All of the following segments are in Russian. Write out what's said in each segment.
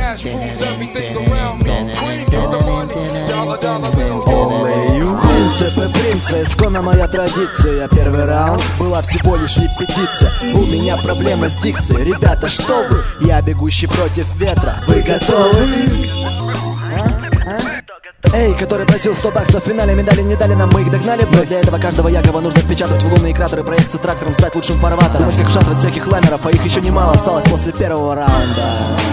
cash rules everything around me. Queen, get the money, dollar, dollar bill. Принципы принца, исконно моя традиция. Первый раунд была всего лишь репетиция. У меня проблемы с дикцией. Ребята, что вы? Я бегущий против ветра. Вы готовы? Эй, который просил 100 баксов в финале, медали не дали нам, мы их догнали. Но для этого каждого Якова нужно впечатать в лунные кратеры, проехаться трактором, стать лучшим фарватером. Думать, как шатывать всяких ламеров, а их еще немало осталось после первого раунда.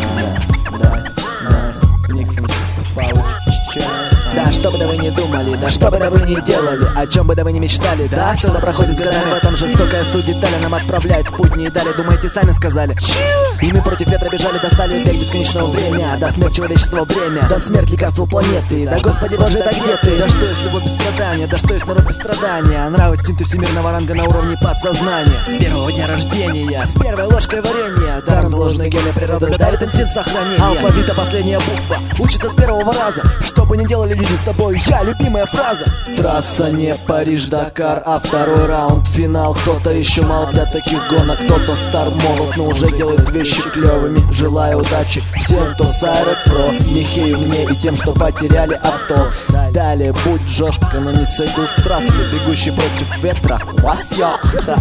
Никсон, да, что бы да вы не думали, да что бы да вы не делали, о чем бы да вы не мечтали, да, все да проходит с годами, в этом жестокая суть детали нам отправляет в путь не дали, думаете, сами сказали. И мы против ветра бежали, достали бег бесконечного времени, да смерть человечества бремя, да смерть лекарство планеты, да господи боже, да где ты? Да что есть любовь без страдания, да что есть народ без страдания, нравы инстинкты всемирного ранга на уровне подсознания. С первого дня рождения, с первой ложкой варенья, даром заложенной гены природы давит инстинкт сохранения. Алфавита последняя буква, учится с первого раза, что бы ни делали люди с тобой, я любимая фраза. Трасса не Париж-Дакар, а второй раунд финал. Кто-то еще мал для таких гонок, кто-то стар молод, но уже делает вещи клевыми. Желаю удачи всем, кто с Аэро Про, Михею, мне и тем, что потеряли авто. Далее будь жестко, но не сойду с трассы, бегущий против ветра. Вас я.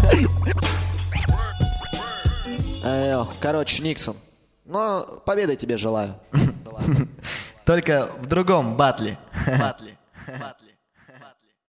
Короче, Никсон, но победы тебе желаю. Только в другом батле.